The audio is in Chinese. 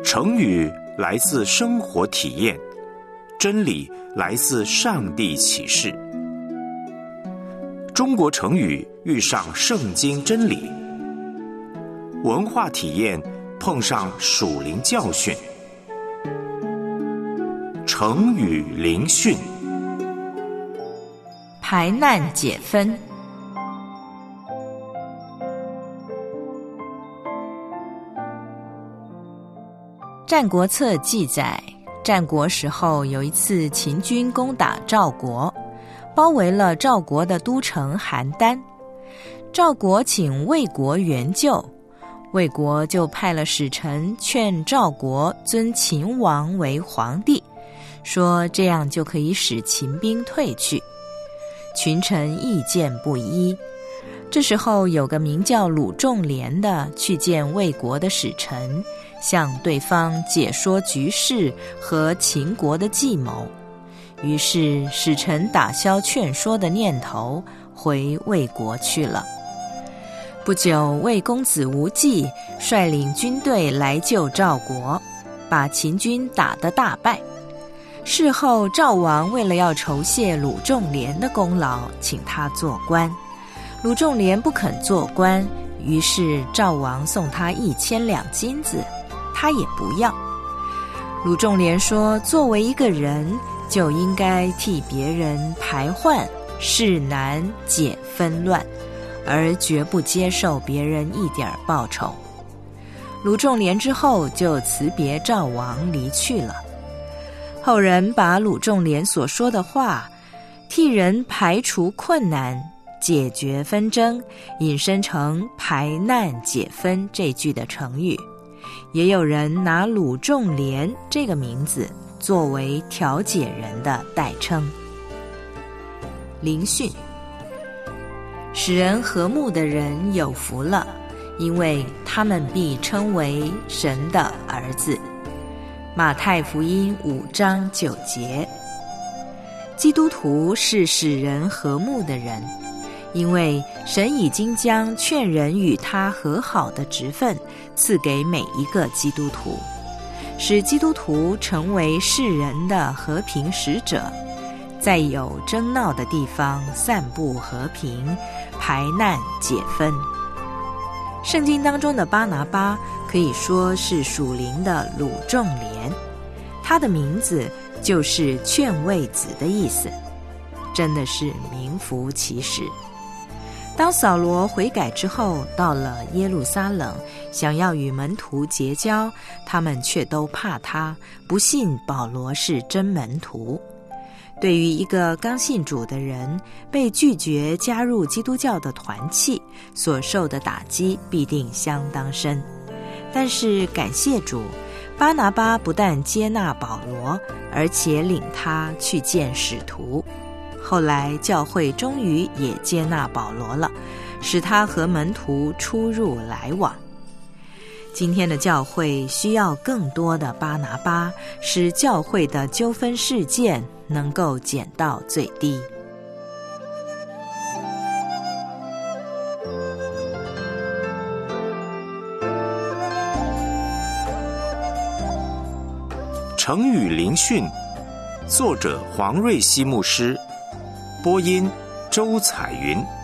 成语来自生活体验，真理来自上帝启示。中国成语遇上圣经真理，文化体验碰上属灵教训。成语灵训， 排难解纷。战国策记载，战国时候有一次秦军攻打赵国，包围了赵国的都城邯郸。赵国请魏国援救，魏国就派了使臣劝赵国尊秦王为皇帝，说这样就可以使秦兵退去。群臣意见不一。这时候有个名叫鲁仲连的去见魏国的使臣，向对方解说局势和秦国的计谋。于是使臣打消劝说的念头，回魏国去了。不久，魏公子无忌率领军队来救赵国，把秦军打得大败。事后赵王为了要酬谢鲁仲连的功劳，请他做官。鲁仲连不肯做官，于是赵王送他1000两金子，他也不要。鲁仲连说，作为一个人，就应该替别人排患、释难、解纷乱，而绝不接受别人一点报酬。鲁仲连之后就辞别赵王离去了。后人把鲁仲连所说的话，替人排除困难、解决纷争，引申成排难解纷这句的成语。也有人拿鲁仲连这个名字作为调解人的代称。灵训，使人和睦的人有福了，因为他们必称为神的儿子。马太福音5章9节。基督徒是使人和睦的人，因为神已经将劝人与他和好的职分赐给每一个基督徒，使基督徒成为世人的和平使者，在有争闹的地方散布和平，排难解纷。圣经当中的巴拿巴可以说是属灵的鲁仲连，他的名字就是劝慰子的意思，真的是名副其实。当扫罗悔改之后，到了耶路撒冷，想要与门徒结交，他们却都怕他，不信保罗是真门徒。对于一个刚信主的人，被拒绝加入基督教的团契，所受的打击必定相当深。但是感谢主，巴拿巴不但接纳保罗，而且领他去见使徒。后来教会终于也接纳保罗了，使他和门徒出入来往。今天的教会需要更多的巴拿巴，使教会的纠纷事件能够减到最低。 成语灵训，作者黄瑞希牧师，播音周彩云。